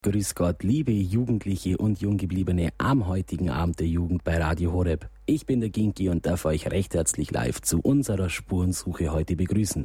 Grüß Gott, liebe Jugendliche und Junggebliebene am heutigen Abend der Jugend bei Radio Horeb. Ich bin der Ginki und darf euch recht herzlich live zu unserer Spurensuche heute begrüßen.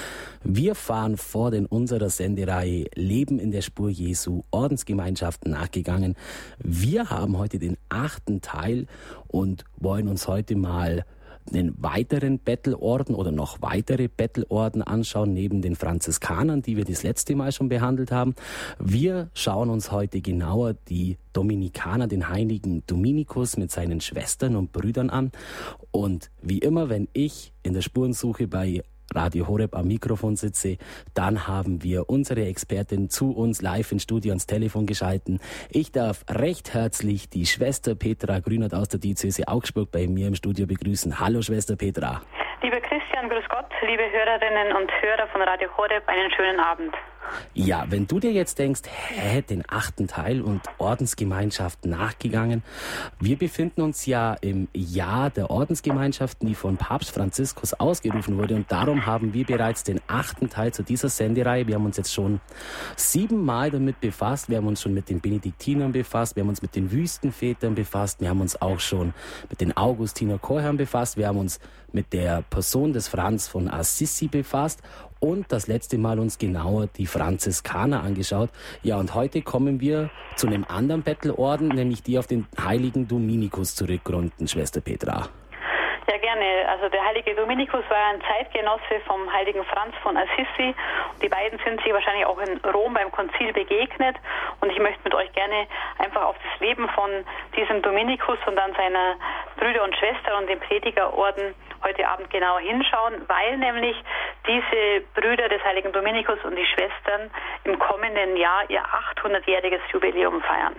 Wir fahren fort in unserer Sendereihe Leben in der Spur Jesu, Ordensgemeinschaften nachgegangen. Wir haben heute den 8. Teil und wollen uns heute mal einen weiteren Bettelorden oder noch weitere Bettelorden anschauen, neben den Franziskanern, die wir das letzte Mal schon behandelt haben. Wir schauen uns heute genauer die Dominikaner, den heiligen Dominikus mit seinen Schwestern und Brüdern an. Und wie immer, wenn ich in der Spurensuche bei Radio Horeb am Mikrofon sitze, dann haben wir unsere Expertin zu uns live ins Studio ans Telefon geschalten. Ich darf recht herzlich die Schwester Petra Grünert aus der Diözese Augsburg bei mir im Studio begrüßen. Hallo Schwester Petra. Lieber Christian, grüß Gott, liebe Hörerinnen und Hörer von Radio Horeb, einen schönen Abend. Ja, wenn du dir jetzt denkst, den 8. Teil und Ordensgemeinschaften nachgegangen. Wir befinden uns ja im Jahr der Ordensgemeinschaften, die von Papst Franziskus ausgerufen wurde. Und darum haben wir bereits den 8. Teil zu dieser Sendereihe. Wir haben uns jetzt schon 7 Mal damit befasst. Wir haben uns schon mit den Benediktinern befasst. Wir haben uns mit den Wüstenvätern befasst. Wir haben uns auch schon mit den Augustiner Chorherren befasst. Wir haben uns mit der Person des Franz von Assisi befasst. Und das letzte Mal uns genauer die Franziskaner angeschaut. Ja, und heute kommen wir zu einem anderen Bettelorden, nämlich die auf den heiligen Dominikus zurückrunden, Schwester Petra. Ja, gerne. Also der heilige Dominikus war ein Zeitgenosse vom heiligen Franz von Assisi. Die beiden sind sich wahrscheinlich auch in Rom beim Konzil begegnet. Und ich möchte mit euch gerne einfach auf das Leben von diesem Dominikus und dann seiner Brüder und Schwestern und dem Predigerorden heute Abend genauer hinschauen, weil nämlich diese Brüder des heiligen Dominikus und die Schwestern im kommenden Jahr ihr 800-jähriges Jubiläum feiern.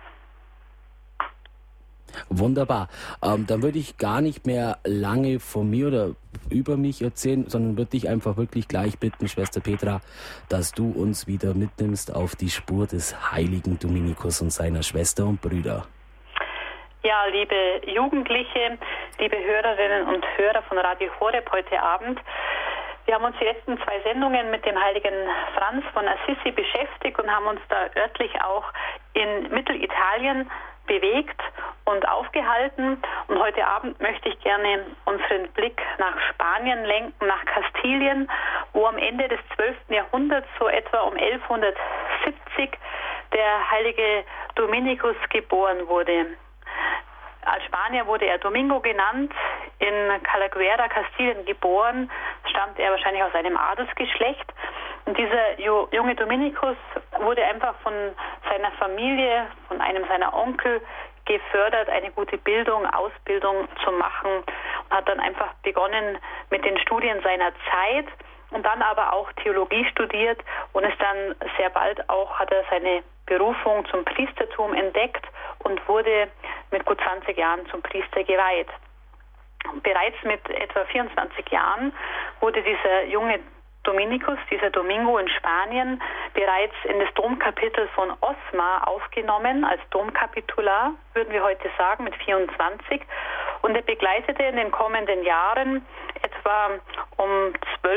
Wunderbar. Dann würde ich gar nicht mehr lange von mir oder über mich erzählen, sondern würde dich einfach wirklich gleich bitten, Schwester Petra, dass du uns wieder mitnimmst auf die Spur des heiligen Dominikus und seiner Schwester und Brüder. Ja, liebe Jugendliche, liebe Hörerinnen und Hörer von Radio Horeb heute Abend. Wir haben uns die letzten 2 Sendungen mit dem heiligen Franz von Assisi beschäftigt und haben uns da örtlich auch in Mittelitalien bewegt und aufgehalten. Und heute Abend möchte ich gerne unseren Blick nach Spanien lenken, nach Kastilien, wo am Ende des 12. Jahrhunderts, so etwa um 1170, der heilige Dominikus geboren wurde. Als Spanier wurde er Domingo genannt, in Calaguera, Kastilien geboren, stammt er wahrscheinlich aus einem Adelsgeschlecht. Und dieser junge Dominikus wurde einfach von seiner Familie, von einem seiner Onkel gefördert, eine gute Ausbildung zu machen und hat dann einfach begonnen mit den Studien seiner Zeit und dann aber auch Theologie studiert und ist dann sehr bald auch, hat er seine Berufung zum Priestertum entdeckt und wurde mit gut 20 Jahren zum Priester geweiht. Bereits mit etwa 24 Jahren wurde dieser junge Dominikus, dieser Domingo in Spanien, bereits in das Domkapitel von Osma aufgenommen, als Domkapitular, würden wir heute sagen, mit 24. Und er begleitete in den kommenden Jahren, etwa um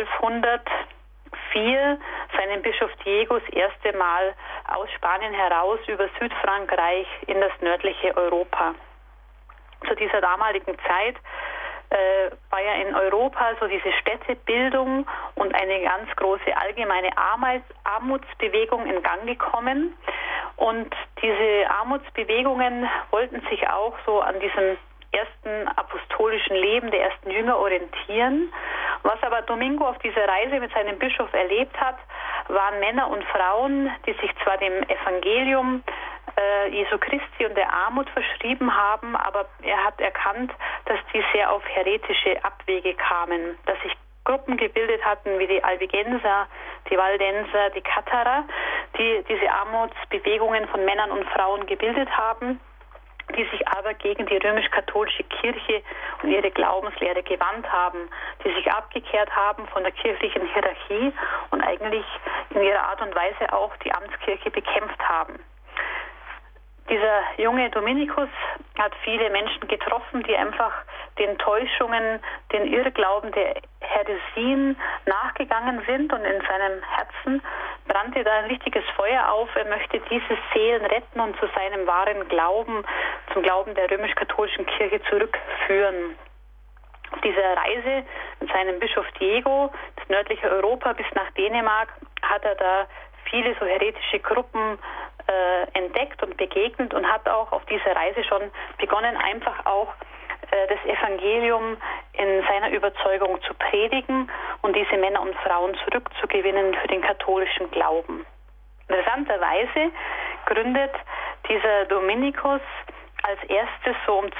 1204, seinen Bischof Diego das erste Mal aus Spanien heraus über Südfrankreich in das nördliche Europa. Zu dieser damaligen Zeit war ja in Europa so diese Städtebildung und eine ganz große allgemeine Armutsbewegung in Gang gekommen. Und diese Armutsbewegungen wollten sich auch so an diesem ersten apostolischen Leben der ersten Jünger orientieren. Was aber Domingo auf dieser Reise mit seinem Bischof erlebt hat, waren Männer und Frauen, die sich zwar dem Evangelium Jesu Christi und der Armut verschrieben haben, aber er hat erkannt, dass die sehr auf heretische Abwege kamen, dass sich Gruppen gebildet hatten wie die Albigenser, die Valdenser, die Katharer, die diese Armutsbewegungen von Männern und Frauen gebildet haben, die sich aber gegen die römisch-katholische Kirche und ihre Glaubenslehre gewandt haben, die sich abgekehrt haben von der kirchlichen Hierarchie und eigentlich in ihrer Art und Weise auch die Amtskirche bekämpft haben. Dieser junge Dominikus hat viele Menschen getroffen, die einfach den Täuschungen, den Irrglauben der Häresien nachgegangen sind, und in seinem Herzen brannte da ein richtiges Feuer auf. Er möchte diese Seelen retten und zu seinem wahren Glauben, zum Glauben der römisch-katholischen Kirche zurückführen. Auf dieser Reise mit seinem Bischof Diego, das nördliche Europa bis nach Dänemark, hat er da viele so heretische Gruppen entdeckt und begegnet und hat auch auf dieser Reise schon begonnen, einfach auch das Evangelium in seiner Überzeugung zu predigen und diese Männer und Frauen zurückzugewinnen für den katholischen Glauben. Interessanterweise gründet dieser Dominikus als erstes so um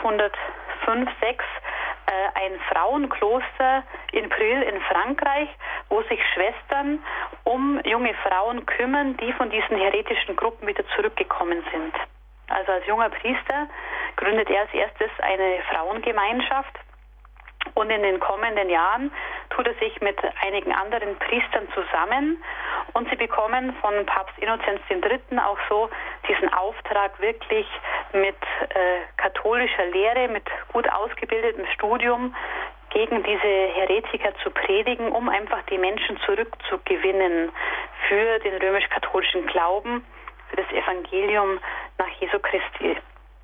1205, 6 ein Frauenkloster in Prühl in Frankreich, wo sich Schwestern um junge Frauen kümmern, die von diesen heretischen Gruppen wieder zurückgekommen sind. Also als junger Priester gründet er als erstes eine Frauengemeinschaft, und in den kommenden Jahren tut er sich mit einigen anderen Priestern zusammen, und sie bekommen von Papst Innozenz III. Auch so diesen Auftrag, wirklich mit katholischer Lehre, mit gut ausgebildetem Studium gegen diese Heretiker zu predigen, um einfach die Menschen zurückzugewinnen für den römisch-katholischen Glauben, für das Evangelium nach Jesu Christi.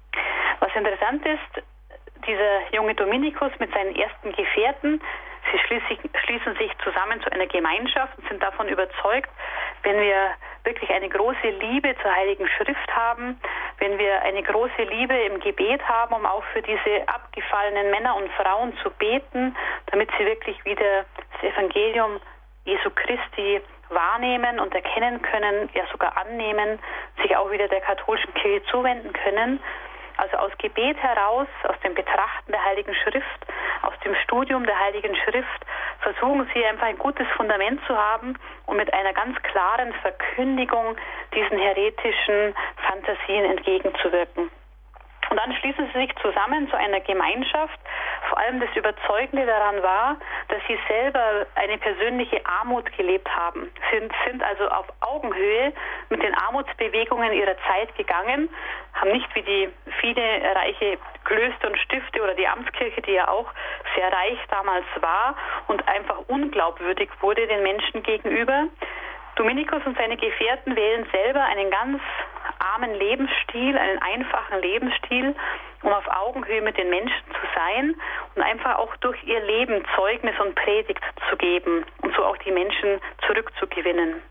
Was interessant ist, dieser junge Dominikus mit seinen ersten Gefährten, sie schließen sich zusammen zu einer Gemeinschaft und sind davon überzeugt, wenn wir wirklich eine große Liebe zur Heiligen Schrift haben, wenn wir eine große Liebe im Gebet haben, um auch für diese abgefallenen Männer und Frauen zu beten, damit sie wirklich wieder das Evangelium Jesu Christi wahrnehmen und erkennen können, ja sogar annehmen, sich auch wieder der katholischen Kirche zuwenden können. Also aus Gebet heraus, aus dem Betrachten der Heiligen Schrift, aus dem Studium der Heiligen Schrift, versuchen sie einfach ein gutes Fundament zu haben, um mit einer ganz klaren Verkündigung diesen heretischen Fantasien entgegenzuwirken. Und dann schließen sie sich zusammen zu einer Gemeinschaft. Vor allem das Überzeugende daran war, dass sie selber eine persönliche Armut gelebt haben. Sind also auf Augenhöhe mit den Armutsbewegungen ihrer Zeit gegangen, haben nicht wie die viele reiche Klöster und Stifte oder die Amtskirche, die ja auch sehr reich damals war und einfach unglaubwürdig wurde den Menschen gegenüber. Dominikus und seine Gefährten wählen selber einen ganz armen Lebensstil, einen einfachen Lebensstil, um auf Augenhöhe mit den Menschen zu sein und einfach auch durch ihr Leben Zeugnis und Predigt zu geben und so auch die Menschen zurückzugewinnen.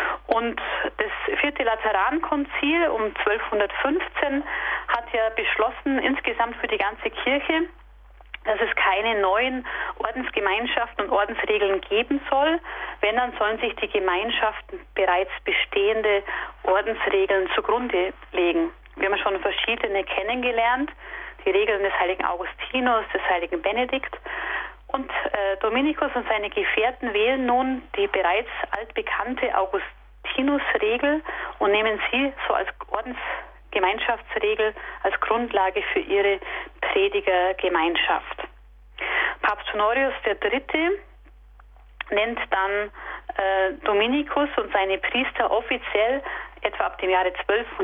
Und das 4. Laterankonzil um 1215 hat ja beschlossen, insgesamt für die ganze Kirche, dass es keine neuen Ordensgemeinschaften und Ordensregeln geben soll. Wenn, dann sollen sich die Gemeinschaften bereits bestehende Ordensregeln zugrunde legen. Wir haben schon verschiedene kennengelernt, die Regeln des heiligen Augustinus, des heiligen Benedikt. Und Dominikus und seine Gefährten wählen nun die bereits altbekannte Augustinus-Regel und nehmen sie so als Ordensgemeinschaftsregel als Grundlage für ihre Predigergemeinschaft. Papst Honorius III. Nennt dann Dominikus und seine Priester offiziell etwa ab dem Jahre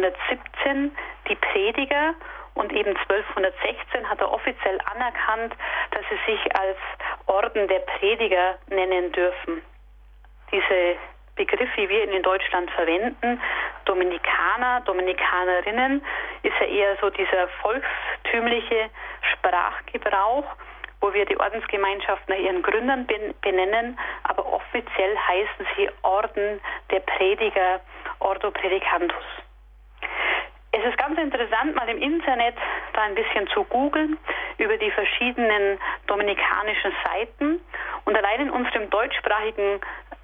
1217 die Prediger, und eben 1216 hat er offiziell anerkannt, dass sie sich als Orden der Prediger nennen dürfen. Diese Begriff, wie wir ihn in Deutschland verwenden, Dominikaner, Dominikanerinnen, ist ja eher so dieser volkstümliche Sprachgebrauch, wo wir die Ordensgemeinschaft nach ihren Gründern benennen, aber offiziell heißen sie Orden der Prediger, Ordo Predicantus. Es ist ganz interessant, mal im Internet da ein bisschen zu googeln über die verschiedenen dominikanischen Seiten. Und allein in unserem deutschsprachigen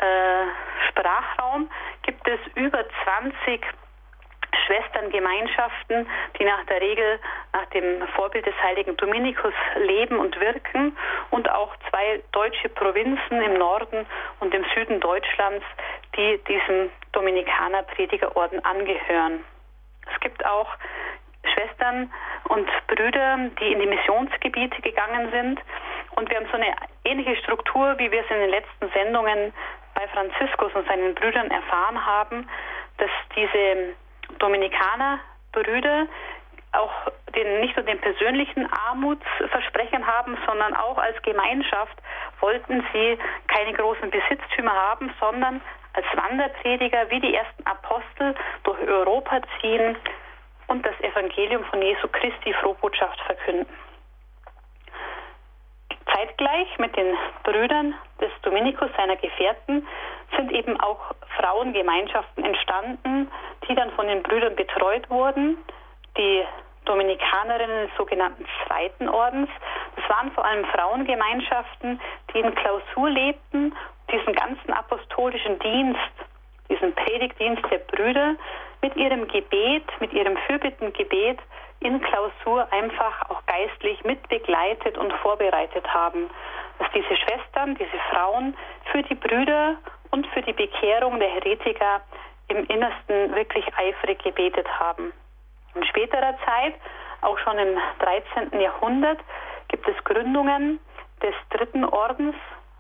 Sprachraum gibt es über 20 Schwesterngemeinschaften, die nach der Regel nach dem Vorbild des heiligen Dominikus leben und wirken, und auch 2 deutsche Provinzen im Norden und im Süden Deutschlands, die diesem Dominikaner-Predigerorden angehören. Es gibt auch Schwestern und Brüder, die in die Missionsgebiete gegangen sind, und wir haben so eine ähnliche Struktur, wie wir es in den letzten Sendungen bei Franziskus und seinen Brüdern erfahren haben, dass diese Dominikaner Brüder auch nicht nur den persönlichen Armutsversprechen haben, sondern auch als Gemeinschaft wollten sie keine großen Besitztümer haben, sondern als Wanderprediger wie die ersten Apostel durch Europa ziehen und das Evangelium von Jesu Christi Frohbotschaft verkünden. Zeitgleich mit den Brüdern des Dominikus, seiner Gefährten, sind eben auch Frauengemeinschaften entstanden, die dann von den Brüdern betreut wurden. Die Dominikanerinnen des sogenannten Zweiten Ordens. Das waren vor allem Frauengemeinschaften, die in Klausur lebten, diesen ganzen apostolischen Dienst, diesen Predigtdienst der Brüder mit ihrem Gebet, mit ihrem Fürbittengebet in Klausur einfach auch geistlich mitbegleitet und vorbereitet haben. Dass diese Schwestern, diese Frauen für die Brüder und für die Bekehrung der Heretiker im Innersten wirklich eifrig gebetet haben. In späterer Zeit, auch schon im 13. Jahrhundert, gibt es Gründungen des Dritten Ordens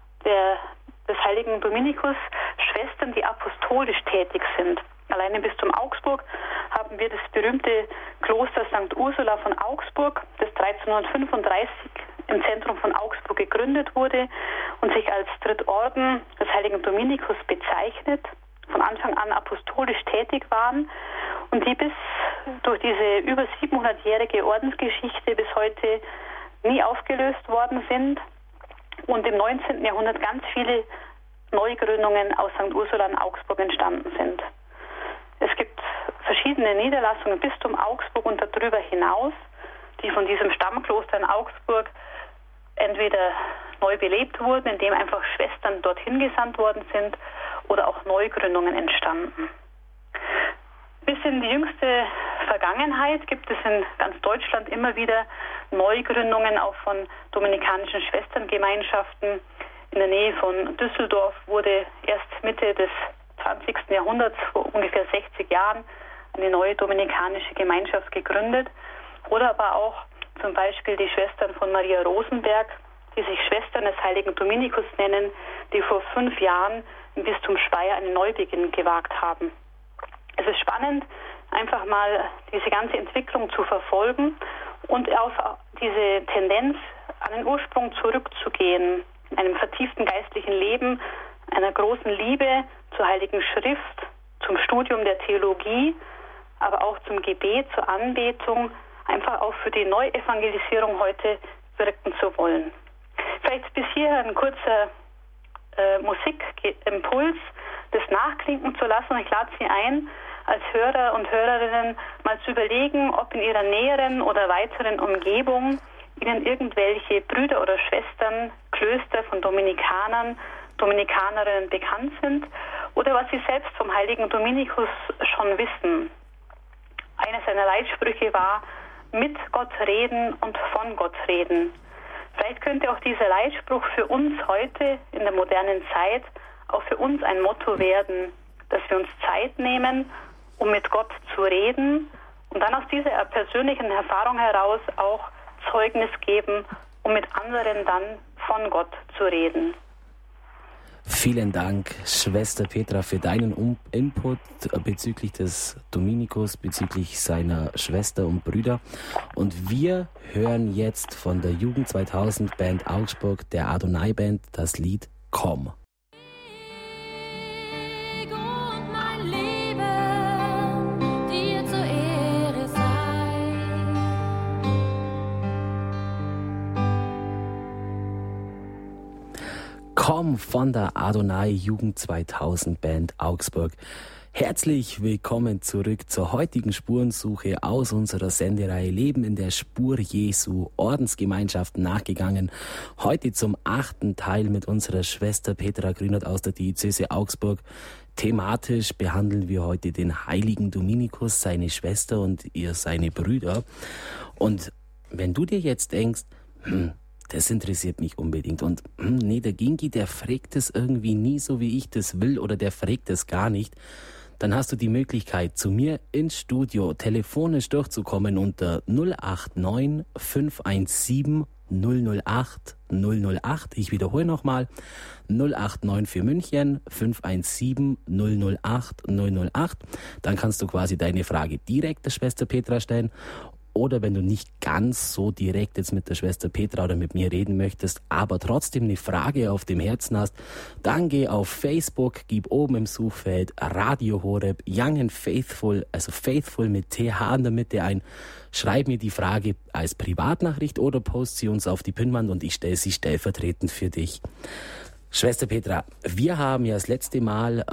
des heiligen Dominikus, Schwestern, die apostolisch tätig sind. Allein im Bistum Augsburg haben wir das berühmte Kloster St. Ursula von Augsburg, das 1335 im Zentrum von Augsburg gegründet wurde und sich als Drittorden des heiligen Dominikus bezeichnet, von Anfang an apostolisch tätig waren und die bis durch diese über 700-jährige Ordensgeschichte bis heute nie aufgelöst worden sind und im 19. Jahrhundert ganz viele Neugründungen aus St. Ursula in Augsburg entstanden sind. Es gibt verschiedene Niederlassungen im Bistum Augsburg und darüber hinaus, die von diesem Stammkloster in Augsburg entweder neu belebt wurden, indem einfach Schwestern dorthin gesandt worden sind, oder auch Neugründungen entstanden. Bis in die jüngste Vergangenheit gibt es in ganz Deutschland immer wieder Neugründungen auch von dominikanischen Schwesterngemeinschaften. In der Nähe von Düsseldorf wurde erst Mitte des 20. Jahrhunderts, vor ungefähr 60 Jahren, eine neue dominikanische Gemeinschaft gegründet. Oder aber auch zum Beispiel die Schwestern von Maria Rosenberg, die sich Schwestern des heiligen Dominikus nennen, die vor 5 Jahren im Bistum Speyer einen Neubeginn gewagt haben. Es ist spannend, einfach mal diese ganze Entwicklung zu verfolgen und auf diese Tendenz, an den Ursprung zurückzugehen, einem vertieften geistlichen Leben, einer großen Liebe zur Heiligen Schrift, zum Studium der Theologie, aber auch zum Gebet, zur Anbetung, einfach auch für die Neuevangelisierung heute wirken zu wollen. Vielleicht bis hier ein kurzer Musikimpuls, das nachklinken zu lassen. Ich lade Sie ein, als Hörer und Hörerinnen mal zu überlegen, ob in Ihrer näheren oder weiteren Umgebung Ihnen irgendwelche Brüder oder Schwestern, Klöster von Dominikanern, Dominikanerinnen bekannt sind oder was Sie selbst vom heiligen Dominikus schon wissen. Einer seiner Leitsprüche war: mit Gott reden und von Gott reden. Vielleicht könnte auch dieser Leitspruch für uns heute in der modernen Zeit auch für uns ein Motto werden, dass wir uns Zeit nehmen, um mit Gott zu reden und dann aus dieser persönlichen Erfahrung heraus auch Zeugnis geben, um mit anderen dann von Gott zu reden. Vielen Dank, Schwester Petra, für deinen Input bezüglich des Dominikus, bezüglich seiner Schwester und Brüder. Und wir hören jetzt von der Jugend 2000 Band Augsburg, der Adonai Band, das Lied Komm. Komm von der Adonai Jugend 2000 Band Augsburg. Herzlich willkommen zurück zur heutigen Spurensuche aus unserer Sendereihe Leben in der Spur Jesu, Ordensgemeinschaften nachgegangen. Heute zum 8. Teil mit unserer Schwester Petra Grünert aus der Diözese Augsburg. Thematisch behandeln wir heute den heiligen Dominikus, seine Schwester und seine Brüder. Und wenn du dir jetzt denkst, das interessiert mich unbedingt. Und nee, der Ginki, der fragt es irgendwie nie so, wie ich das will, oder der fragt es gar nicht. Dann hast du die Möglichkeit, zu mir ins Studio telefonisch durchzukommen unter 089 517 008 008. Ich wiederhole nochmal. 089 für München 517 008 008. Dann kannst du quasi deine Frage direkt der Schwester Petra stellen. Oder wenn du nicht ganz so direkt jetzt mit der Schwester Petra oder mit mir reden möchtest, aber trotzdem eine Frage auf dem Herzen hast, dann geh auf Facebook, gib oben im Suchfeld Radio Horeb, Young and Faithful, also Faithful mit TH in der Mitte ein. Schreib mir die Frage als Privatnachricht oder post sie uns auf die Pinnwand und ich stelle sie stellvertretend für dich. Schwester Petra, wir haben ja das letzte Mal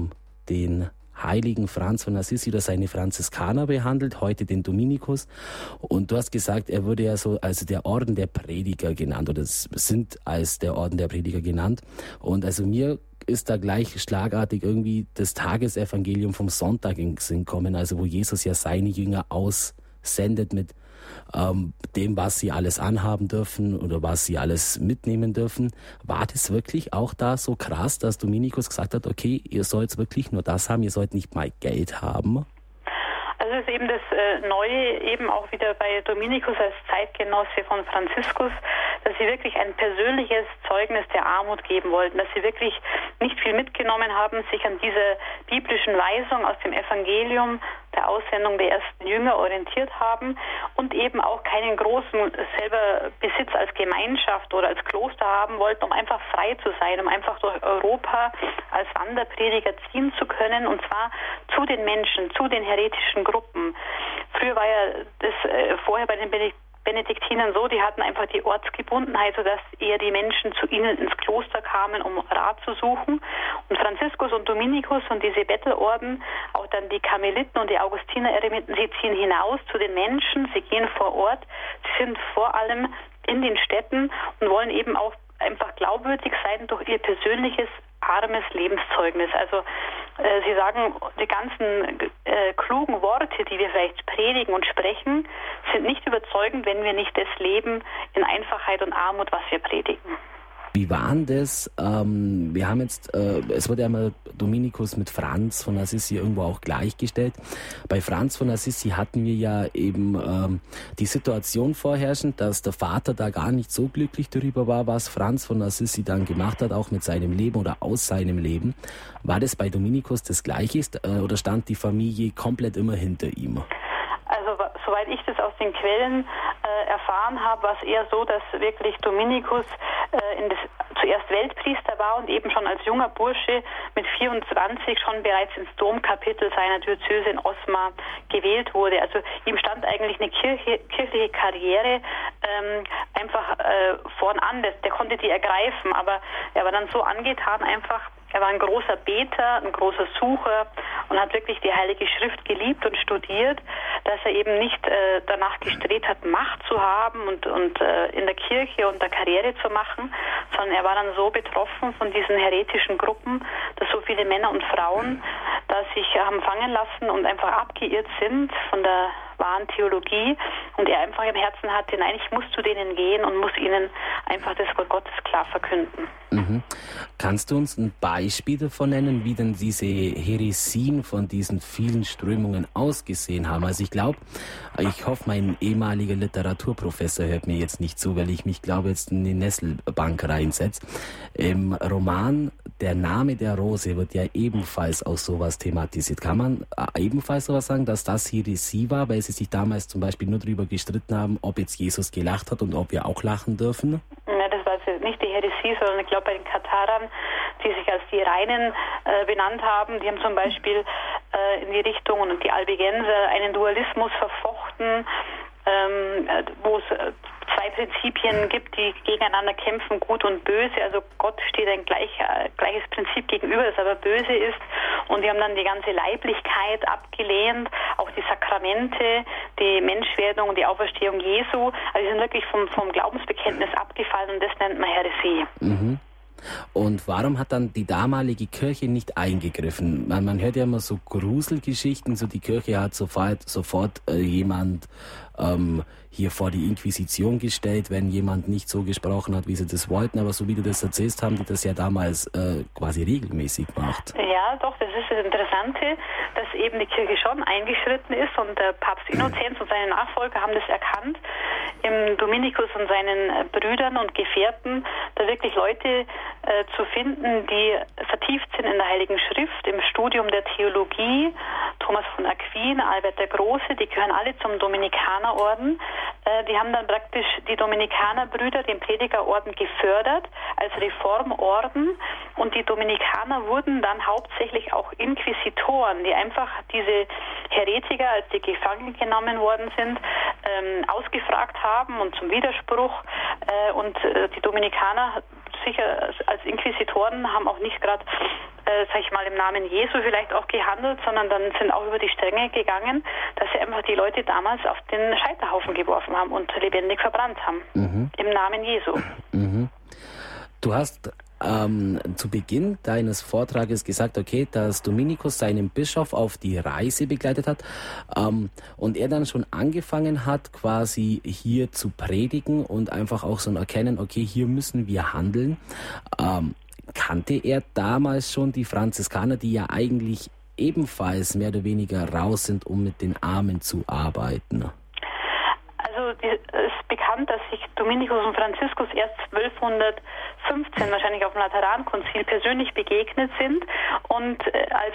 den Heiligen Franz von Assisi oder seine Franziskaner behandelt, heute den Dominikus. Und du hast gesagt, er wurde ja so als der Orden der Prediger genannt oder sind als der Orden der Prediger genannt. Und also mir ist da gleich schlagartig irgendwie das Tagesevangelium vom Sonntag in den Sinn kommen, also wo Jesus ja seine Jünger aussendet mit dem, was sie alles anhaben dürfen oder was sie alles mitnehmen dürfen. War das wirklich auch da so krass, dass Dominikus gesagt hat, okay, ihr sollt wirklich nur das haben, ihr sollt nicht mal Geld haben? Also es ist eben das Neue, eben auch wieder bei Dominikus als Zeitgenosse von Franziskus, dass sie wirklich ein persönliches Zeugnis der Armut geben wollten, dass sie wirklich nicht viel mitgenommen haben, sich an diese biblischen Weisungen aus dem Evangelium der Aussendung der ersten Jünger orientiert haben und eben auch keinen großen selber Besitz als Gemeinschaft oder als Kloster haben wollten, um einfach frei zu sein, um einfach durch Europa als Wanderprediger ziehen zu können, und zwar zu den Menschen, zu den heretischen Gruppen. Früher war ja das vorher bei den Benediktinern so, die hatten einfach die Ortsgebundenheit, sodass eher die Menschen zu ihnen ins Kloster kamen, um Rat zu suchen. Und Franziskus und Dominikus und diese Bettelorden, auch dann die Karmeliten und die Augustiner-Eremiten, sie ziehen hinaus zu den Menschen, sie gehen vor Ort, sie sind vor allem in den Städten und wollen eben auch einfach glaubwürdig sein durch ihr persönliches armes Lebenszeugnis. Also Sie sagen, die ganzen klugen Worte, die wir vielleicht predigen und sprechen, sind nicht überzeugend, wenn wir nicht das leben in Einfachheit und Armut, was wir predigen. Wie war das? Wir haben jetzt, es wurde ja mal Dominikus mit Franz von Assisi irgendwo auch gleichgestellt. Bei Franz von Assisi hatten wir ja eben die Situation vorherrschend, dass der Vater da gar nicht so glücklich darüber war, was Franz von Assisi dann gemacht hat, auch mit seinem Leben oder aus seinem Leben. War das bei Dominikus das Gleiche oder stand die Familie komplett immer hinter ihm? Also soweit ich das aus den Quellen erfahren habe, war es eher so, dass wirklich Dominikus zuerst Weltpriester war und eben schon als junger Bursche mit 24 schon bereits ins Domkapitel seiner Diözese in Osma gewählt wurde. Also ihm stand eigentlich eine kirchliche Karriere einfach vorn an. Der konnte die ergreifen, aber er war dann so angetan einfach. Er war ein großer Beter, ein großer Sucher und hat wirklich die Heilige Schrift geliebt und studiert, dass er eben nicht danach gestrebt hat, Macht zu haben und in der Kirche und der Karriere zu machen, sondern er war dann so betroffen von diesen heretischen Gruppen, dass so viele Männer und Frauen da sich haben fangen lassen und einfach abgeirrt sind von der wahren Theologie und er einfach im Herzen hatte, nein, ich muss zu denen gehen und muss ihnen einfach das Wort Gottes klar verkünden. Mhm. Kannst du uns ein Beispiel davon nennen, wie denn diese Häresien von diesen vielen Strömungen ausgesehen haben? Also ich hoffe, mein ehemaliger Literaturprofessor hört mir jetzt nicht zu, weil ich mich, glaube jetzt in die Nesselbank reinsetze. Im Roman Der Name der Rose wird ja ebenfalls auch sowas thematisiert. Kann man ebenfalls sowas sagen, dass das Häresie war, weil sie sich damals zum Beispiel nur darüber gestritten haben, ob jetzt Jesus gelacht hat und ob wir auch lachen dürfen? Ja, das war also nicht die Häresie, sondern ich glaube bei den Katharern, die sich als die Reinen benannt haben, die haben zum Beispiel in die Richtung und die Albigenser einen Dualismus verfochten, wo es zwei Prinzipien gibt, die gegeneinander kämpfen, gut und böse. Also Gott steht ein gleiches Prinzip gegenüber, das aber böse ist. Und die haben dann die ganze Leiblichkeit abgelehnt, auch die Sakramente, die Menschwerdung und die Auferstehung Jesu. Also die sind wirklich vom Glaubensbekenntnis abgefallen und das nennt man Häresie. Mhm. Und warum hat dann die damalige Kirche nicht eingegriffen? Man hört ja immer so Gruselgeschichten, so die Kirche hat sofort jemand hier vor die Inquisition gestellt, wenn jemand nicht so gesprochen hat, wie sie das wollten. Aber so wie du das erzählst, haben die das ja damals quasi regelmäßig gemacht. Ja, Ja, doch, das ist das Interessante, dass eben die Kirche schon eingeschritten ist und der Papst Innozenz und seine Nachfolger haben das erkannt, im Dominikus und seinen Brüdern und Gefährten da wirklich Leute zu finden, die vertieft sind in der Heiligen Schrift, im Studium der Theologie. Thomas von Aquin, Albert der Große, die gehören alle zum Dominikanerorden. Die haben dann praktisch die Dominikanerbrüder, den Predigerorden, gefördert als Reformorden, und die Dominikaner wurden dann hauptsächlich auch Inquisitoren, die einfach diese Heretiker, als die gefangen genommen worden sind, ausgefragt haben und zum Widerspruch. Und die Dominikaner sicher als Inquisitoren haben auch nicht gerade, sag ich mal, im Namen Jesu vielleicht auch gehandelt, sondern dann sind auch über die Stränge gegangen, dass sie einfach die Leute damals auf den Scheiterhaufen geworfen haben und lebendig verbrannt haben. Im Namen Jesu. Du hast zu Beginn deines Vortrages gesagt, okay, dass Dominikus seinen Bischof auf die Reise begleitet hat und er dann schon angefangen hat, quasi hier zu predigen und einfach auch so ein Erkennen, okay, hier müssen wir handeln. Kannte er damals schon die Franziskaner, die ja eigentlich ebenfalls mehr oder weniger raus sind, um mit den Armen zu arbeiten? Also es ist bekannt, dass sich Dominikus und Franziskus erst 1215 wahrscheinlich auf dem Laterankonzil persönlich begegnet sind, und als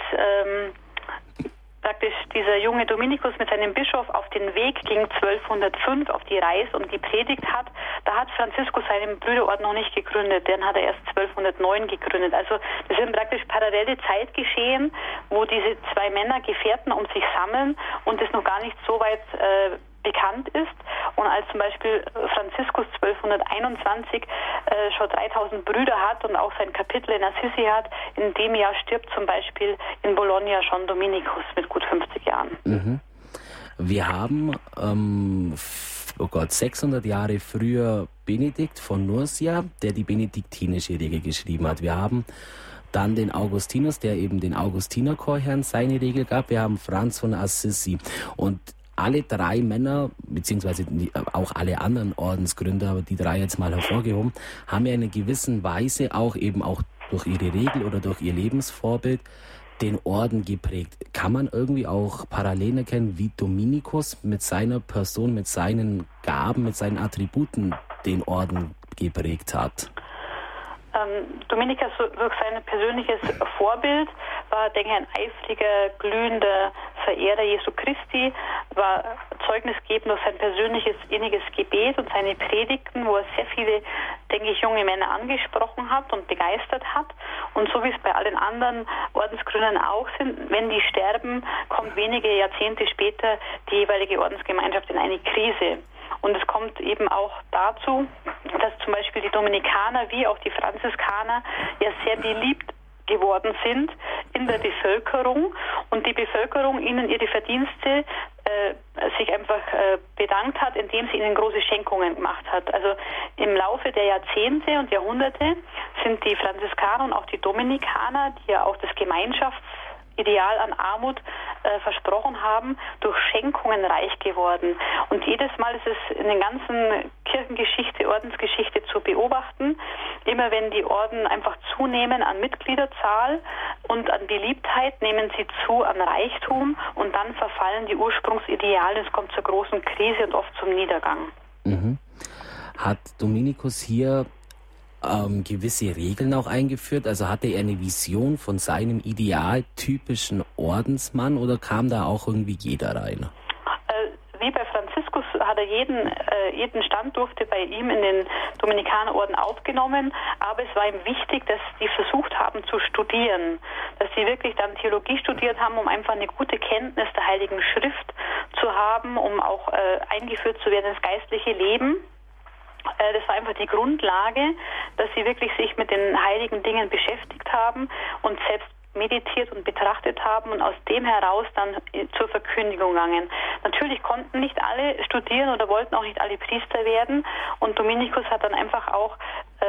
praktisch dieser junge Dominikus mit seinem Bischof auf den Weg ging 1205 auf die Reise und gepredigt hat, da hat Franziskus seinen Brüderorden noch nicht gegründet, den hat er erst 1209 gegründet. Also das sind praktisch parallele Zeitgeschehen, wo diese zwei Männer Gefährten um sich sammeln und es noch gar nicht so weit bekannt ist. Und als zum Beispiel Franziskus 1221 schon 3000 Brüder hat und auch sein Kapitel in Assisi hat, in dem Jahr stirbt zum Beispiel in Bologna schon Dominikus mit gut 50 Jahren. Wir haben 600 Jahre früher Benedikt von Nursia, der die benediktinische Regel geschrieben hat. Wir haben dann den Augustinus, der eben den Augustinerchorherrn seine Regel gab. Wir haben Franz von Assisi. Und alle drei Männer, beziehungsweise auch alle anderen Ordensgründer, aber die drei jetzt mal hervorgehoben, haben ja in einer gewissen Weise auch eben auch durch ihre Regel oder durch ihr Lebensvorbild den Orden geprägt. Kann man irgendwie auch Parallelen erkennen, wie Dominikus mit seiner Person, mit seinen Gaben, mit seinen Attributen den Orden geprägt hat? Dominikus durch sein persönliches Vorbild war, denke ich, ein eifriger, glühender Verehrer Jesu Christi, war zeugnisgebend durch sein persönliches inniges Gebet und seine Predigten, wo er sehr viele, denke ich, junge Männer angesprochen hat und begeistert hat. Und so wie es bei allen anderen Ordensgründern auch sind, wenn die sterben, kommt wenige Jahrzehnte später die jeweilige Ordensgemeinschaft in eine Krise. Und es kommt eben auch dazu, dass zum Beispiel die Dominikaner wie auch die Franziskaner ja sehr beliebt geworden sind in der Bevölkerung und die Bevölkerung ihnen ihre Verdienste sich einfach bedankt hat, indem sie ihnen große Schenkungen gemacht hat. Also im Laufe der Jahrzehnte und Jahrhunderte sind die Franziskaner und auch die Dominikaner, die ja auch das Gemeinschaftsideal an Armut versprochen haben, durch Schenkungen reich geworden. Und jedes Mal ist es in der ganzen Kirchengeschichte, Ordensgeschichte zu beobachten, immer wenn die Orden einfach zunehmen an Mitgliederzahl und an Beliebtheit, nehmen sie zu an Reichtum und dann verfallen die Ursprungsideale, es kommt zur großen Krise und oft zum Niedergang. Hat Dominikus hier gewisse Regeln auch eingeführt? Also hatte er eine Vision von seinem idealtypischen Ordensmann oder kam da auch irgendwie jeder rein? Wie bei Franziskus hat er jeden Stand durfte bei ihm in den Dominikanerorden aufgenommen, aber es war ihm wichtig, dass die versucht haben zu studieren, dass sie wirklich dann Theologie studiert haben, um einfach eine gute Kenntnis der Heiligen Schrift zu haben, um auch eingeführt zu werden ins geistliche Leben. Das war einfach die Grundlage, dass sie wirklich sich mit den heiligen Dingen beschäftigt haben und selbst meditiert und betrachtet haben und aus dem heraus dann zur Verkündigung gegangen. Natürlich konnten nicht alle studieren oder wollten auch nicht alle Priester werden und Dominikus hat dann einfach auch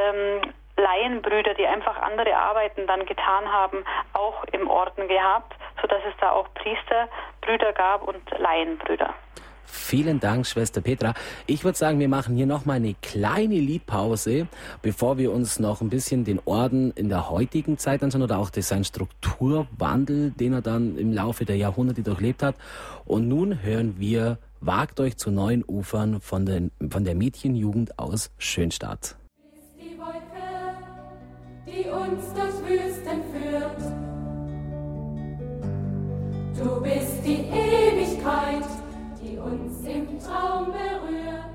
Laienbrüder, die einfach andere Arbeiten dann getan haben, auch im Orden gehabt. sodass es da auch Priesterbrüder gab und Laienbrüder. Vielen Dank, Schwester Petra. Ich würde sagen, wir machen hier nochmal eine kleine Liedpause, bevor wir uns noch ein bisschen den Orden in der heutigen Zeit anschauen oder auch seinen Strukturwandel, den er dann im Laufe der Jahrhunderte durchlebt hat. Und nun hören wir Wagt euch zu neuen Ufern von der Mädchenjugend aus Schönstadt. Die Wolke, die uns durch Wüsten führt. Du bist die Ewigkeit, die uns im Traum berührt.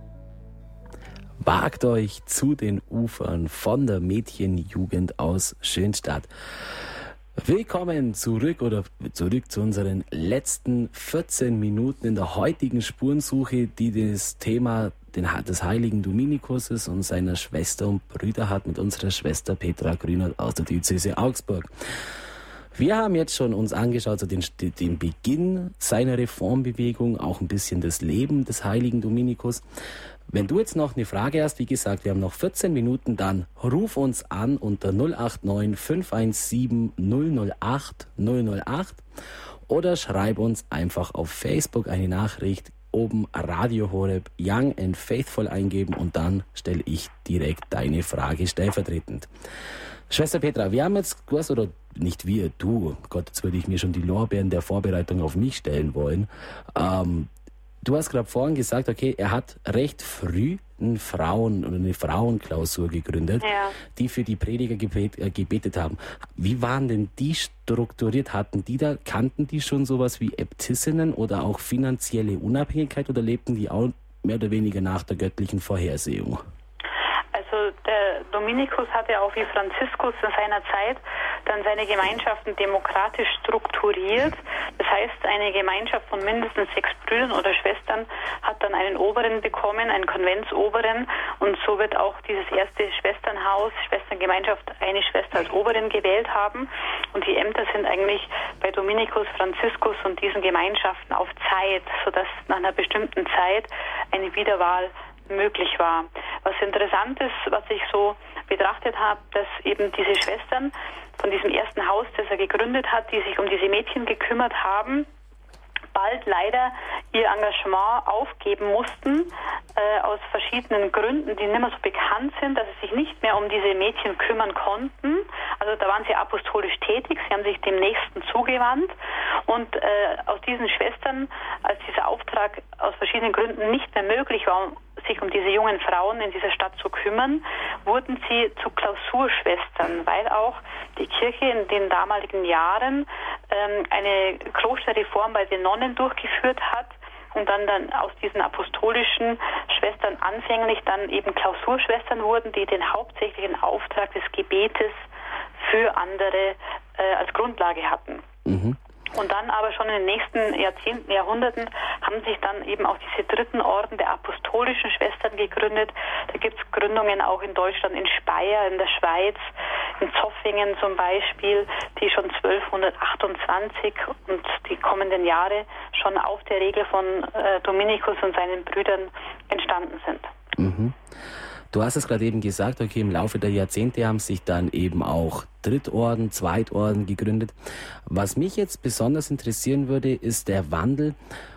Wagt euch zu den Ufern von der Mädchenjugend aus Schönstadt. Willkommen zurück zu unseren letzten 14 Minuten in der heutigen Spurensuche, die das Thema des heiligen Dominikus und seiner Schwester und Brüder hat mit unserer Schwester Petra Grünert aus der Diözese Augsburg. Wir haben jetzt schon uns angeschaut, den Beginn seiner Reformbewegung, auch ein bisschen das Leben des heiligen Dominikus. Wenn du jetzt noch eine Frage hast, wie gesagt, wir haben noch 14 Minuten, dann ruf uns an unter 089 517 008 008 oder schreib uns einfach auf Facebook eine Nachricht, oben Radio Horeb Young and Faithful eingeben und dann stelle ich direkt deine Frage stellvertretend. Schwester Petra, wir haben jetzt gewusst, oder nicht wir, du, Gott, jetzt würde ich mir schon die Lorbeeren der Vorbereitung auf mich stellen wollen. Du hast gerade vorhin gesagt, okay, er hat recht früh eine Frauenklausur gegründet, ja, die für die Prediger gebetet haben. Wie waren denn die strukturiert? Kannten die schon sowas wie Äbtissinnen oder auch finanzielle Unabhängigkeit oder lebten die auch mehr oder weniger nach der göttlichen Vorhersehung? Also der Dominikus hatte auch wie Franziskus in seiner Zeit dann seine Gemeinschaften demokratisch strukturiert. Das heißt, eine Gemeinschaft von mindestens 6 Brüdern oder Schwestern hat dann einen Oberen bekommen, einen Konventsoberen, und so wird auch dieses erste Schwesternhaus, Schwesterngemeinschaft, eine Schwester als Oberin gewählt haben, und die Ämter sind eigentlich bei Dominikus, Franziskus und diesen Gemeinschaften auf Zeit, sodass nach einer bestimmten Zeit eine Wiederwahl möglich war. Was interessant ist, was ich so betrachtet habe, dass eben diese Schwestern von diesem ersten Haus, das er gegründet hat, die sich um diese Mädchen gekümmert haben, bald leider ihr Engagement aufgeben mussten, aus verschiedenen Gründen, die nicht mehr so bekannt sind, dass sie sich nicht mehr um diese Mädchen kümmern konnten. Also da waren sie apostolisch tätig, sie haben sich dem Nächsten zugewandt, und aus diesen Schwestern, als dieser Auftrag aus verschiedenen Gründen nicht mehr möglich war, sich um diese jungen Frauen in dieser Stadt zu kümmern, wurden sie zu Klausurschwestern, weil auch die Kirche in den damaligen Jahren eine Klosterreform bei den Nonnen durchgeführt hat und dann aus diesen apostolischen Schwestern anfänglich dann eben Klausurschwestern wurden, die den hauptsächlichen Auftrag des Gebetes für andere als Grundlage hatten. Mhm. Und dann aber schon in den nächsten Jahrzehnten, Jahrhunderten haben sich dann eben auch diese dritten Orden der apostolischen Schwestern gegründet. Da gibt es Gründungen auch in Deutschland, in Speyer, in der Schweiz, in Zoffingen zum Beispiel, die schon 1228 und die kommenden Jahre schon auf der Regel von Dominikus und seinen Brüdern entstanden sind. Mhm. Du hast es gerade eben gesagt, okay, im Laufe der Jahrzehnte haben sich dann eben auch Drittorden, Zweitorden gegründet. Was mich jetzt besonders interessieren würde, ist der Wandel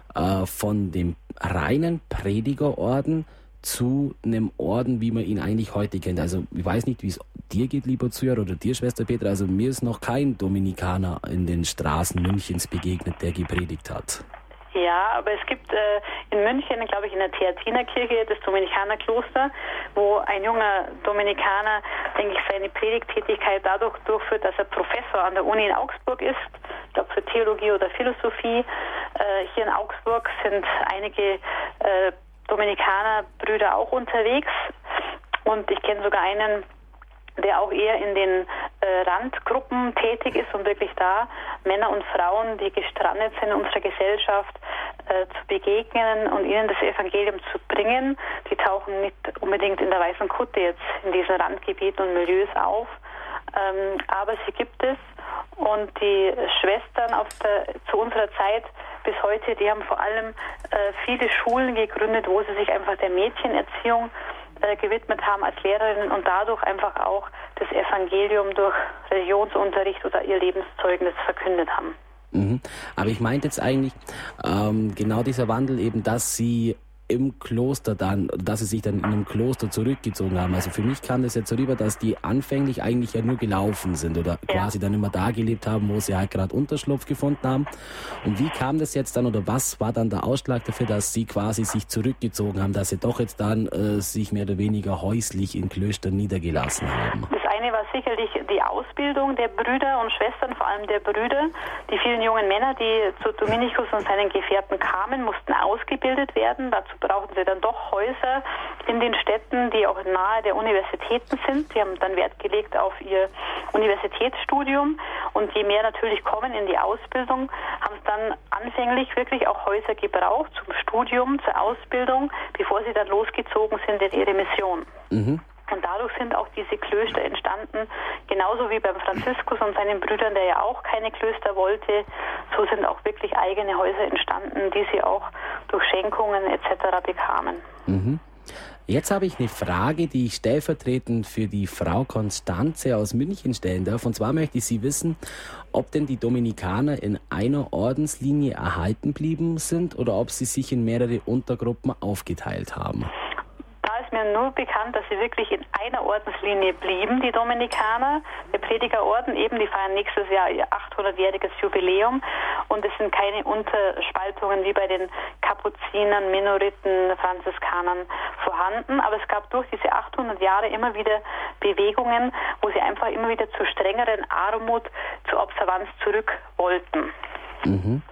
von dem reinen Predigerorden zu einem Orden, wie man ihn eigentlich heute kennt. Also ich weiß nicht, wie es dir geht, lieber Zuhörer, oder dir, Schwester Petra. Also mir ist noch kein Dominikaner in den Straßen Münchens begegnet, der gepredigt hat. Ja, aber es gibt in München, glaube ich, in der Theatinerkirche, das Dominikanerkloster, wo ein junger Dominikaner, denke ich, seine Predigttätigkeit dadurch durchführt, dass er Professor an der Uni in Augsburg ist, ich glaube für Theologie oder Philosophie. Hier in Augsburg sind einige Dominikanerbrüder auch unterwegs, und ich kenne sogar einen, der auch eher in den Randgruppen tätig ist, um wirklich da Männer und Frauen, die gestrandet sind in unserer Gesellschaft, zu begegnen und ihnen das Evangelium zu bringen. Die tauchen nicht unbedingt in der Weißen Kutte jetzt in diesen Randgebieten und Milieus auf, aber sie gibt es, und die Schwestern zu unserer Zeit bis heute, die haben vor allem viele Schulen gegründet, wo sie sich einfach der Mädchenerziehung gewidmet haben als Lehrerinnen und dadurch einfach auch das Evangelium durch Religionsunterricht oder ihr Lebenszeugnis verkündet haben. Mhm. Aber ich meinte jetzt eigentlich genau dieser Wandel eben, dass sie sich dann in einem Kloster zurückgezogen haben. Also für mich kam das jetzt so rüber, dass die anfänglich eigentlich ja nur gelaufen sind oder quasi dann immer da gelebt haben, wo sie halt gerade Unterschlupf gefunden haben. Und wie kam das jetzt dann oder was war dann der Ausschlag dafür, dass sie quasi sich zurückgezogen haben, dass sie doch jetzt dann sich mehr oder weniger häuslich in Klöstern niedergelassen haben? Das eine war sicherlich die Ausbildung der Brüder und Schwestern, vor allem der Brüder. Die vielen jungen Männer, die zu Dominikus und seinen Gefährten kamen, mussten ausgebildet werden. Dazu brauchten sie dann doch Häuser in den Städten, die auch nahe der Universitäten sind. Sie haben dann Wert gelegt auf ihr Universitätsstudium. Und je mehr natürlich kommen in die Ausbildung, haben es dann anfänglich wirklich auch Häuser gebraucht zum Studium, zur Ausbildung, bevor sie dann losgezogen sind in ihre Mission. Mhm. Und dadurch sind auch diese Klöster entstanden, genauso wie beim Franziskus und seinen Brüdern, der ja auch keine Klöster wollte. So sind auch wirklich eigene Häuser entstanden, die sie auch durch Schenkungen etc. bekamen. Mhm. Jetzt habe ich eine Frage, die ich stellvertretend für die Frau Konstanze aus München stellen darf. Und zwar möchte ich Sie wissen, ob denn die Dominikaner in einer Ordenslinie erhalten blieben sind oder ob sie sich in mehrere Untergruppen aufgeteilt haben. Mir nur bekannt, dass sie wirklich in einer Ordenslinie blieben, die Dominikaner. Der Predigerorden eben, die feiern nächstes Jahr ihr 800-jähriges Jubiläum und es sind keine Unterspaltungen wie bei den Kapuzinern, Minoriten, Franziskanern vorhanden. Aber es gab durch diese 800 Jahre immer wieder Bewegungen, wo sie einfach immer wieder zu strengeren Armut, zur Observanz zurück wollten. Mhm.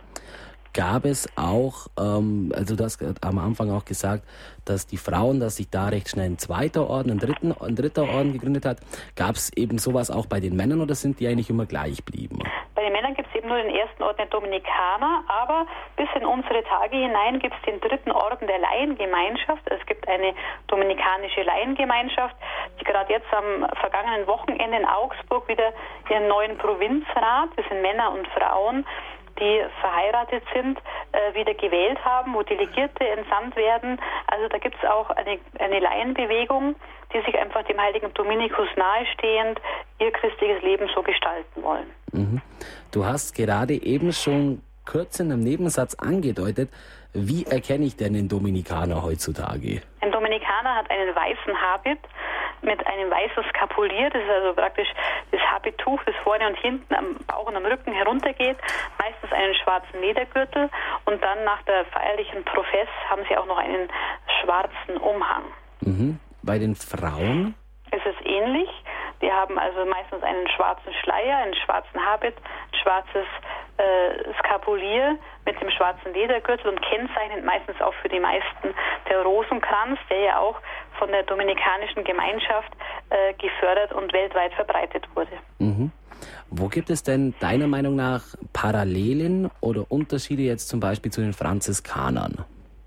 Gab es auch, also du hast am Anfang auch gesagt, dass die Frauen, dass sich da recht schnell ein zweiter Orden, ein dritter Orden gegründet hat. Gab es eben sowas auch bei den Männern oder sind die eigentlich immer gleich blieben? Bei den Männern gibt es eben nur den ersten Orden der Dominikaner, aber bis in unsere Tage hinein gibt es den dritten Orden der Laiengemeinschaft. Es gibt eine dominikanische Laiengemeinschaft, die gerade jetzt am vergangenen Wochenende in Augsburg wieder ihren neuen Provinzrat, das sind Männer und Frauen, die verheiratet sind, wieder gewählt haben, wo Delegierte entsandt werden. Also da gibt es auch eine Laienbewegung, die sich einfach dem heiligen Dominikus nahestehend ihr christliches Leben so gestalten wollen. Mhm. Du hast gerade eben schon kurz in einem Nebensatz angedeutet, wie erkenne ich denn den Dominikaner heutzutage? Ein Dominikaner hat einen weißen Habit mit einem weißen Skapulier, das ist also praktisch das Habittuch, das vorne und hinten am Bauch und am Rücken heruntergeht, meistens einen schwarzen Ledergürtel und dann nach der feierlichen Profess haben sie auch noch einen schwarzen Umhang. Mhm. Bei den Frauen? Es ist ähnlich. Die haben also meistens einen schwarzen Schleier, einen schwarzen Habit, ein schwarzes Skapulier mit dem schwarzen Ledergürtel und kennzeichnend meistens auch für die meisten der Rosenkranz, der ja auch von der dominikanischen Gemeinschaft gefördert und weltweit verbreitet wurde. Mhm. Wo gibt es denn deiner Meinung nach Parallelen oder Unterschiede jetzt zum Beispiel zu den Franziskanern?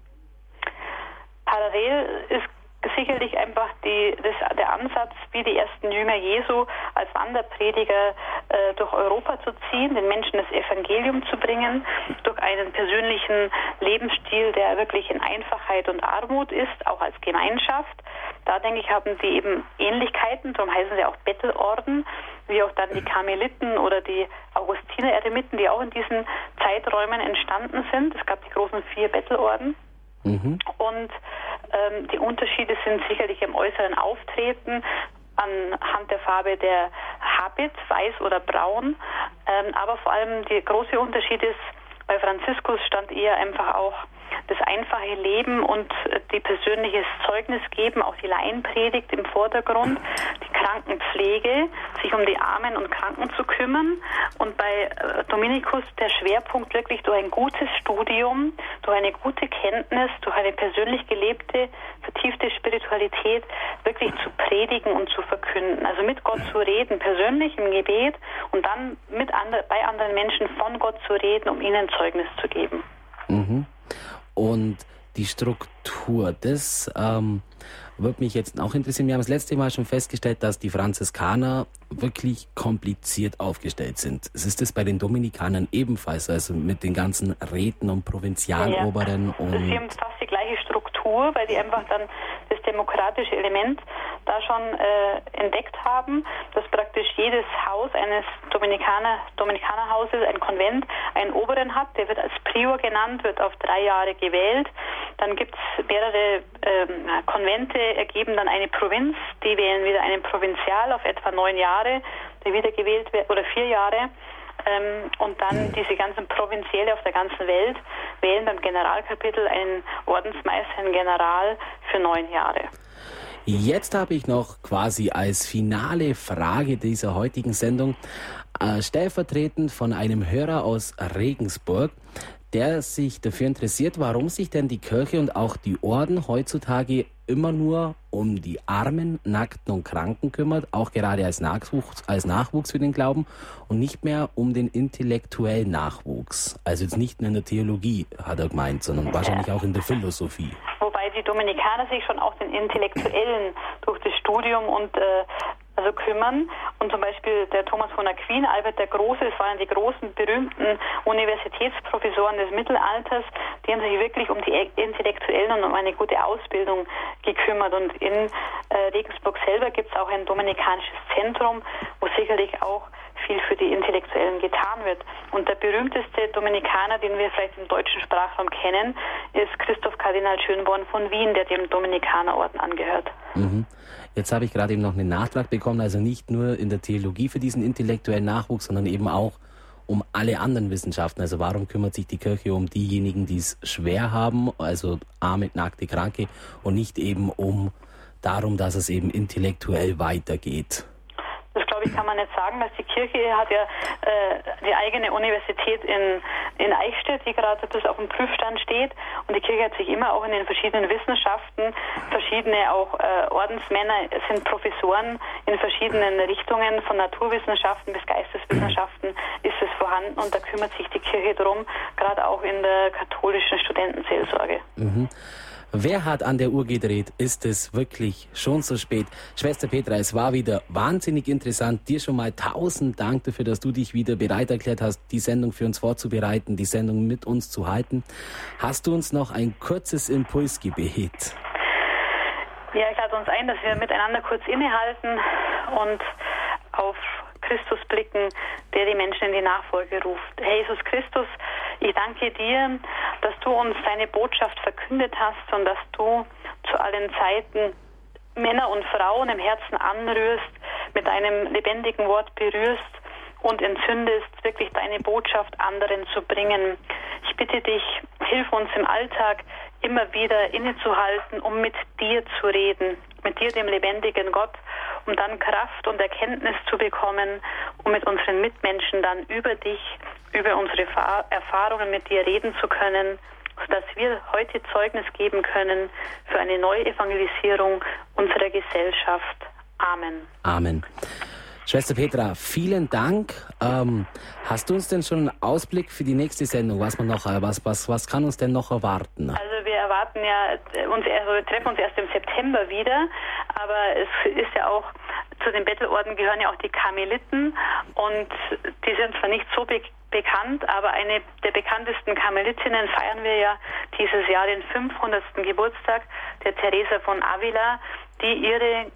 Parallel ist sicherlich einfach der Ansatz, wie die ersten Jünger Jesu als Wanderprediger durch Europa zu ziehen, den Menschen das Evangelium zu bringen, durch einen persönlichen Lebensstil, der wirklich in Einfachheit und Armut ist, auch als Gemeinschaft. Da, denke ich, haben sie eben Ähnlichkeiten, darum heißen sie auch Bettelorden, wie auch dann die Karmeliten oder die Augustiner-Eremiten, die auch in diesen Zeiträumen entstanden sind. Es gab die großen 4 Bettelorden. Mhm. Und die Unterschiede sind sicherlich im äußeren Auftreten, anhand der Farbe der Habit, weiß oder braun. Aber vor allem der große Unterschied ist, bei Franziskus stand eher einfach auch das einfache Leben und die persönliches Zeugnis geben, auch die Laienpredigt im Vordergrund, die Krankenpflege, sich um die Armen und Kranken zu kümmern. Und bei Dominikus der Schwerpunkt wirklich durch ein gutes Studium, durch eine gute Kenntnis, durch eine persönlich gelebte, vertiefte Spiritualität wirklich zu predigen und zu verkünden. Also mit Gott zu reden, persönlich im Gebet und dann bei anderen Menschen von Gott zu reden, um ihnen Zeugnis zu geben. Mhm. Und die Struktur, das würde mich jetzt auch interessieren. Wir haben das letzte Mal schon festgestellt, dass die Franziskaner wirklich kompliziert aufgestellt sind. Ist das bei den Dominikanern ebenfalls, also mit den ganzen Räten und Provinzialoberen? Ja. Sie haben fast die gleiche Struktur, weil die einfach dann das demokratische Element da schon entdeckt haben, dass praktisch jedes Haus eines Dominikanerhauses, ein Konvent, einen Oberen hat, der wird als Prior genannt, wird auf 3 Jahre gewählt. Dann gibt es mehrere Konvente, ergeben dann eine Provinz, die wählen wieder einen Provinzial auf etwa 9 Jahre, der wieder gewählt wird, oder 4 Jahre. Und dann diese ganzen Provinzielle auf der ganzen Welt wählen beim Generalkapitel einen Ordensmeister, einen General für 9 Jahre. Jetzt habe ich noch quasi als finale Frage dieser heutigen Sendung stellvertretend von einem Hörer aus Regensburg, der sich dafür interessiert, warum sich denn die Kirche und auch die Orden heutzutage immer nur um die Armen, Nackten und Kranken kümmert, auch gerade als Nachwuchs für den Glauben und nicht mehr um den intellektuellen Nachwuchs. Also jetzt nicht nur in der Theologie, hat er gemeint, sondern wahrscheinlich auch in der Philosophie. Wobei die Dominikaner sich schon auch den Intellektuellen durch das Studium und kümmern. Und zum Beispiel der Thomas von Aquin, Albert der Große, das waren die großen, berühmten Universitätsprofessoren des Mittelalters, die haben sich wirklich um die Intellektuellen und um eine gute Ausbildung gekümmert. Und in Regensburg selber gibt es auch ein dominikanisches Zentrum, wo sicherlich auch viel für die Intellektuellen getan wird. Und der berühmteste Dominikaner, den wir vielleicht im deutschen Sprachraum kennen, ist Christoph Kardinal Schönborn von Wien, der dem Dominikanerorden angehört. Mhm. Jetzt habe ich gerade eben noch einen Nachtrag bekommen, also nicht nur in der Theologie für diesen intellektuellen Nachwuchs, sondern eben auch um alle anderen Wissenschaften. Also warum kümmert sich die Kirche um diejenigen, die es schwer haben, also Arme, Nackte, Kranke, und nicht eben darum, dass es eben intellektuell weitergeht? Das, glaube ich, kann man nicht sagen, dass die Kirche hat ja die eigene Universität in Eichstätt, die gerade bis auf dem Prüfstand steht. Und die Kirche hat sich immer auch in den verschiedenen Wissenschaften, verschiedene auch Ordensmänner sind Professoren in verschiedenen Richtungen, von Naturwissenschaften bis Geisteswissenschaften ist es vorhanden. Und da kümmert sich die Kirche drum, gerade auch in der katholischen Studentenseelsorge. Mhm. Wer hat an der Uhr gedreht? Ist es wirklich schon so spät? Schwester Petra, es war wieder wahnsinnig interessant. Dir schon mal 1000 Dank dafür, dass du dich wieder bereit erklärt hast, die Sendung für uns vorzubereiten, die Sendung mit uns zu halten. Hast du uns noch ein kurzes Impulsgebet? Ja, ich lade uns ein, dass wir miteinander kurz innehalten und auf Christus blicken, der die Menschen in die Nachfolge ruft. Herr Jesus Christus, ich danke dir, dass du uns deine Botschaft verkündet hast und dass du zu allen Zeiten Männer und Frauen im Herzen anrührst, mit deinem lebendigen Wort berührst und entzündest, wirklich deine Botschaft anderen zu bringen. Ich bitte dich, hilf uns im Alltag immer wieder innezuhalten, um mit dir zu reden, mit dir, dem lebendigen Gott, um dann Kraft und Erkenntnis zu bekommen, um mit unseren Mitmenschen dann über dich, über unsere Erfahrungen mit dir reden zu können, sodass wir heute Zeugnis geben können für eine neue Evangelisierung unserer Gesellschaft. Amen. Amen. Schwester Petra, vielen Dank. Hast du uns denn schon einen Ausblick für die nächste Sendung? Was kann uns denn noch erwarten? Also wir erwarten ja, wir treffen uns erst im September wieder, aber es ist ja auch, zu den Bettelorden gehören ja auch die Karmeliten und die sind zwar nicht so bekannt, aber eine der bekanntesten Karmelitinnen feiern wir ja dieses Jahr den 500. Geburtstag der Teresa von Avila, die ihren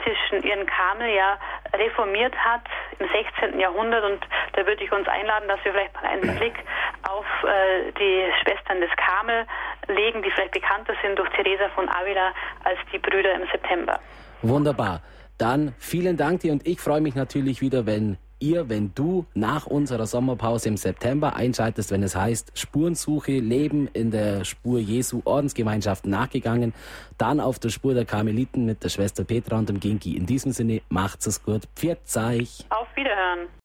Karmel ja reformiert hat im 16. Jahrhundert, und da würde ich uns einladen, dass wir vielleicht mal einen Blick auf die Schwestern des Karmel legen, die vielleicht bekannter sind durch Teresa von Avila als die Brüder im September. Wunderbar. Dann vielen Dank dir, und ich freue mich natürlich wieder, wenn du nach unserer Sommerpause im September einschaltest, wenn es heißt Spurensuche, Leben in der Spur Jesu, Ordensgemeinschaft nachgegangen, dann auf der Spur der Karmeliten mit der Schwester Petra und dem Ginki. In diesem Sinne, macht's es gut. Pfiat euch. Auf Wiederhören.